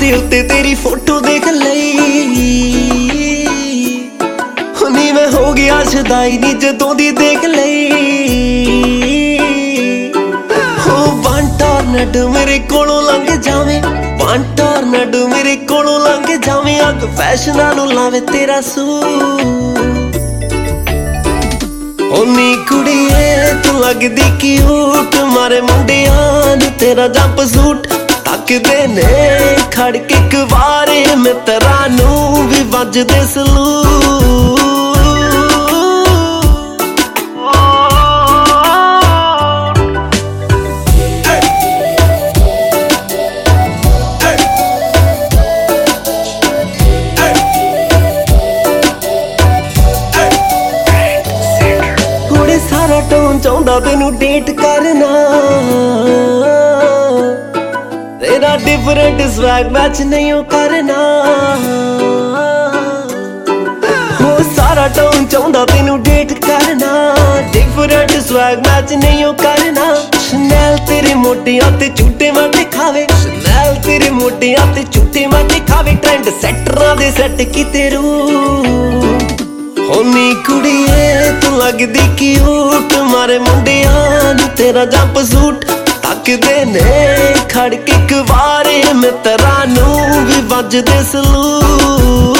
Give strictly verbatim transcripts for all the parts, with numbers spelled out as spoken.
ਦੇ ਉੱਤੇ ਤੇਰੀ ਫੋਟੋ ਦੇਖ ਲਈ ਹੁਣੀ ਮੈਂ ਹੋ ਗਿਆ ਸ਼ਦਾਈ ਨੀ ਜਦੋਂ ਦੀ ਦੇਖ ਲਈ ਹੋ ਬੰਟਰਨਟ ਮੇਰੇ ਕੋਲੋਂ ਲੰਘ ਜਾਵੇਂ ਬੰਟਰਨਟ ਮੇਰੇ ਕੋਲੋਂ ਲੰਘ ਜਾਵੇਂ ਅੱਗ ਫੈਸ਼ਨਾਂ ਨੂੰ ਲਾਵੇ ਤੇਰਾ ਸੂ ਓਨੀ ਕੁੜੀਏ ਤੂੰ ਲੱਗਦੀ ਕਿਊਟ ਮਾਰੇ ਮੁੰਡਿਆਂ ਨੂੰ ਤੇਰਾ ਜੰਪ ਸੂਟ ਤੱਕਦੇ ਨੇ ਖੜ ਕੇ ਇੱਕ ਵਾਰੇ ਮਿੱਤਰਾਂ ਨੂੰ ਵੀ ਵੱਜਦੇ ਸਲੂਟ ਕੁੜੇ ਸਾਰਾ ਟੋਨ ਚਾਹੁੰਦਾ ਤੈਨੂੰ ਡੇਟ ਕਰਨਾ तेरा डिफरेंट स्वैग मैच नहीं हो करना हो सारा टाउन चाहता तेनू डेट करना डिफरेंट स्वैग मैच नहीं हो करना शनैल तेरे मोटियां ते झूठे मैं दिखावे शनैल तेरे मोटियां ते झूठे मैं दिखावे ट्रेंड सेटरां दे सेट कीते रू होनी कुड़िए तू लगदी क्यूट मारे मुंडियां नू तेरा जंप सूट ਤੱਕਦੇ ਨੇ ਖੜ ਕੇ ਇੱਕ ਵਾਰੇ ਮਿੱਤਰਾਂ ਨੂੰ ਵੀ ਵੱਜਦੇ ਸਲੂਟ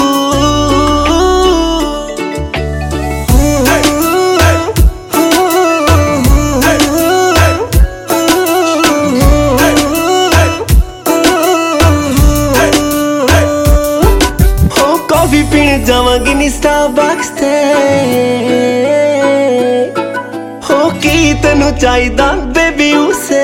ਹੋ ਕਾਫੀ ਪੀਣ ਜਾਵਾਂਗੀ ਨੀ ਸਟਾਰਬਕਸ ਤੇ ਹੋ ਕੀ ਤੈਨੂੰ ਚਾਹੀਦਾ ਬੇਬੀ ਉਸੇ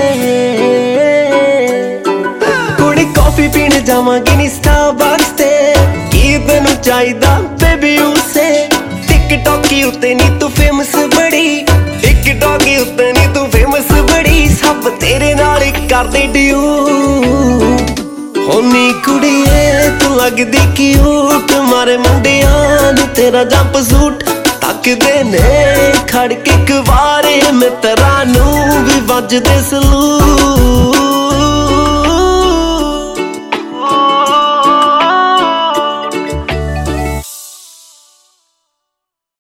ਕੁੜੀ ਕਾਫੀ ਪੀਣ ਜਾਵਾਂਗੀ ਨੀ ਸਟਾਰਬਕਸ ਤੇ ਕੀ ਤੈਨੂੰ ਚਾਹੀਦਾ ਬੇਬੀ ਉਸੇ ਟਿਕਟੌਕੀ ਉੱਤੇ ਨੀ ਤੂੰ ਫੇਮਸ ਬੜੀ ਟਿਕਟੌਕੀ ਉੱਤੇ ਨੀ ਤੂੰ ਫੇਮਸ ਬੜੀ ਸਭ ਤੇਰੇ ਨਾਲ ਹੀ ਕਰਦੇ ਡਿਊ ਹੋਨੀ ਕੁੜੀਏ ਤੂੰ ਲੱਗਦੀ ਕਿਊਟ ਮਾਰੇ ਮੁੰਡਿਆਂ ਨੂੰ ਤੇਰਾ ਜੰਪ ਸੂਟ ਤੱਕਦੇ ਨੇ ਖੜ ਕੇ ਇੱਕ ਵਾਰੇ ਮਿੱਤਰਾਂ ਨੂੰ ਵੀ ਵੱਜਦੇ ਸਲੂਟ